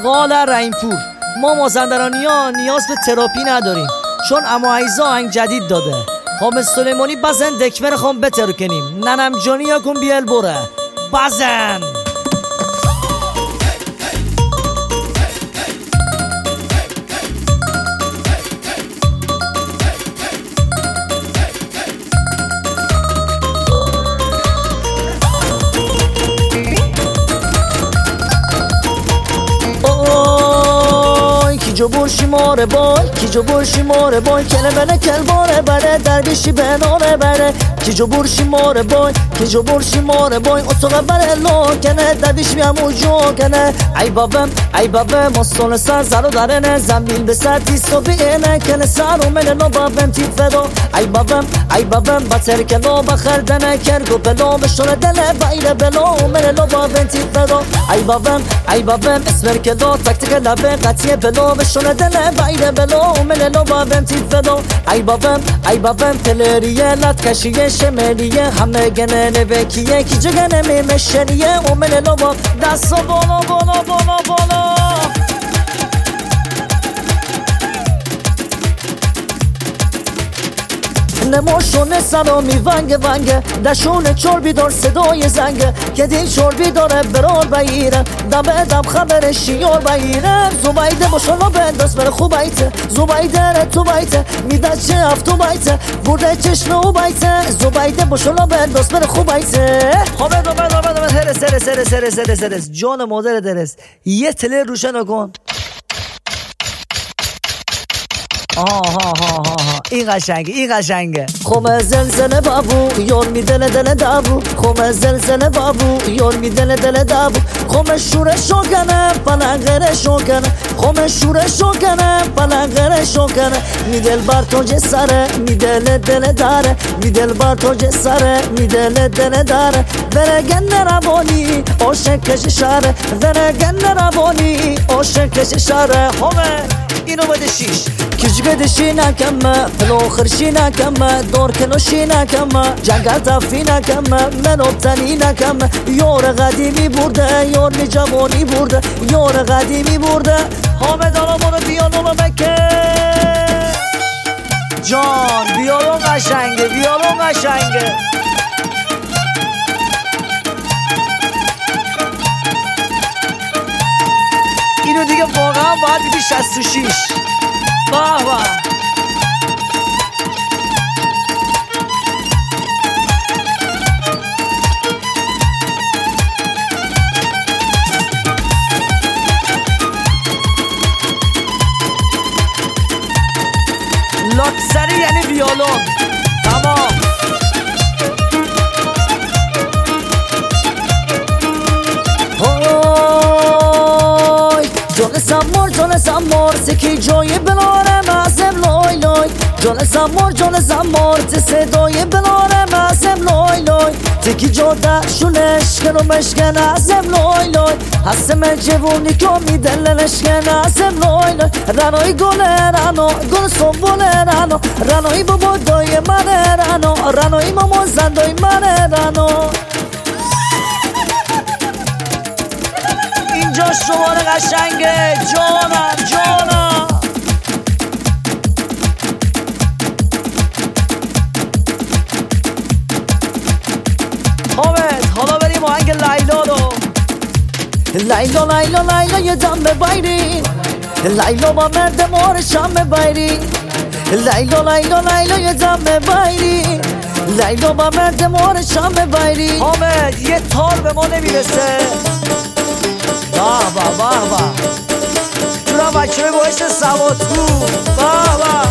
قال رحیمپور. ما مازندرانی‌ها نیاز به تراپی نداریم چون اما عیزا آهنگ جدید داده. حامد سلیمانی بزن دکمه خون بتر کنیم. ننم جانی یا کن بیل بره بزن. جو برشی ماره بای کی جو برشی ماره بای کلمه کلباره بره درویشی بناره بره کی جو برشی ماره بای کی جو برشی ماره بای اتاق بره لو کنه درویش بیامو جو کنه ای بابم مستون سر زرو درنه زمین به سر تیستو بینه کنه سر و منه نو بابم تیت فدو ای بابم بطر کلو بخردنه کرگو بلو بشونه دله بایره بلو منه نو بابم تیت فدو ای بابم اسمر کلو تک تک لبه قطیه بلو شونه دل بایره بلو مللو بابم تیت فدو ای بابم تلریه لات کشیه شمریه همه گنه نوکیه کی جگنه میمشریه و مللو با دستو بالا نماشونه سرا میونگه ونگه دشونه چربی دار صدای زنگه که دل چربی داره برار بگیره دم دم خبرش شیار بگیره زبایده باشالا بنداز بره خوب ایته زبایده ره تو بایته میده چه افتو بایته برده چشم و بایته زبایده باشالا بنداز بره خوب ایته حامد هرس جان مادر درس یه تله روشن کن. این قشنگه خومه زلزله بابو یار می دل دابو خومه زلزله بابو یار می دل دابو خومه شورش کنه پلنگره کنه خومه شورش کنه پلنگره کنه می دل بر تو جسره می دل داره می دل بر تو جسره می دل داره برگن روانی عاشقش شهره برگن روانی عاشقش شهره خومه اینو بده شیش کجگدشی نکمه پلو خرشی نکمه دور کنوشی نکمه جنگل تفی نکمه من ابتنی نکمه یار قدیمی برده یار جوانی برده یار قدیمی برده حامد آلا برو بیالون بکه جان بیالون قشنگه اینو دیگه واقعا باید بیدی 66 بابا لاکسری یعنی ویولون تمام. جان سمار سکی جای بلاره مزم لای لای جان سمار صدای بلاره مزم لای لای تکی جاده شونش کنو مشکن ازم لای لای هستم جوونی که میدلنش کن ازم لای لای رنوی گل سنبول رنوی بابا دای من رنوی مامان زندای من اینجا شماره قشنگه جانم حامد حالا بریم آهنگ لیلا رو. لیلا یه دم ببایری لیلا با مرد مارشم ببایری لیلا یه دم ببایری لیلا با مرد مارشم ببایری. حامد یه تار به ما نمیرسه. بابا جورا بچه های باعث سوادکو بابا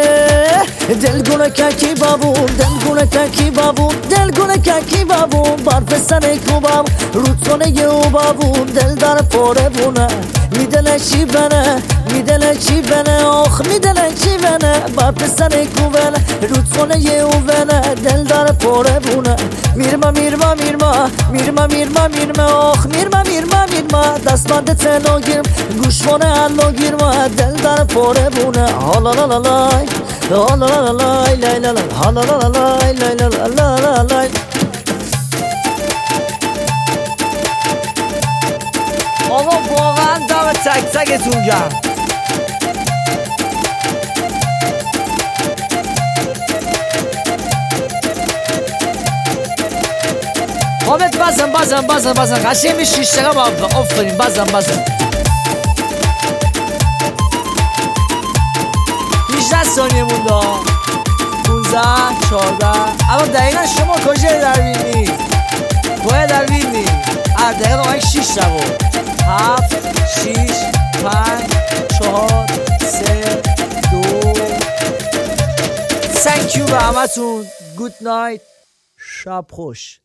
دل گونه کی بابو برف سر کوبم رودخونه او بابون دل در پاره بونه میدله چی بنه میدله چی بنه آخ میدله چی بنه برف سر کوبن رودخونه او بنه دل در پاره بونه میرما میرما میرما میرما میرما میرما آخ میرما میرما میرما دستبند تلو گیرم گوشوانه الو گیرما دل در پاره بونه حالا لا لا لای حالا لا لا لای لای لا لا حالا لا لا لای لای لا لا لا لای آقا واقعا دم تک تکتون گرم حامد بزن قشنگ به 6 دقیقه آفرین بزن 18 ثانیه مونده 15 14 اما دقیقا شما کجای دروینی باید دروینی دقیقه آقای 6 رو 7 6 5 4 3 2 Thank you به همتون. Good night. شب خوش.